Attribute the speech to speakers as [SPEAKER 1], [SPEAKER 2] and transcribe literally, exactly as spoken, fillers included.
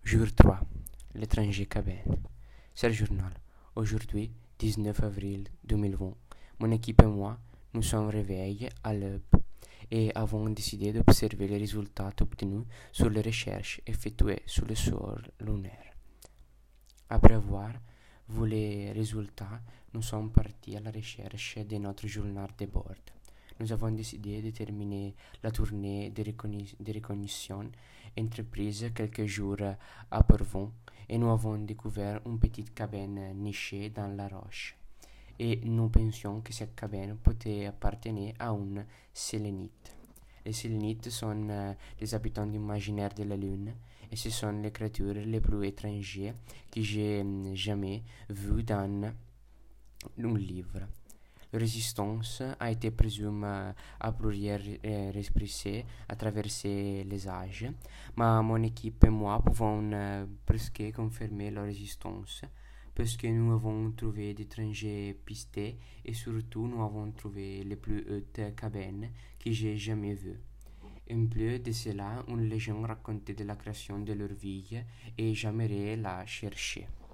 [SPEAKER 1] Jour trois. L'étranger cabane. C'est le journal. Aujourd'hui, dix-neuf avril deux mille vingt, mon équipe et moi nous sommes réveillés à l'aube et avons décidé d'observer les résultats obtenus sur les recherches effectuées sur le sol lunaire. Après avoir vu les résultats, nous sommes partis à la recherche de notre journal de bord. Nous avons décidé de terminer la tournée de, recogni- de reconnaissance entreprise quelques jours auparavant et nous avons découvert une petite cabane nichée dans la roche. Et nous pensions que cette cabane pouvait appartenir à un sélénite. Les sélénites sont euh, les habitants imaginaires de la Lune et ce sont les créatures les plus étrangères que j'ai euh, jamais vues dans un livre. La résistance a été présumée à plusieurs euh, reprises à traverser les âges, mais mon équipe et moi pouvons euh, presque confirmer la résistance parce que nous avons trouvé d'étranges pistes et surtout nous avons trouvé les plus hautes cabanes que j'ai jamais vues. En plus de cela, une légende racontait de la création de leur ville et j'aimerais la chercher.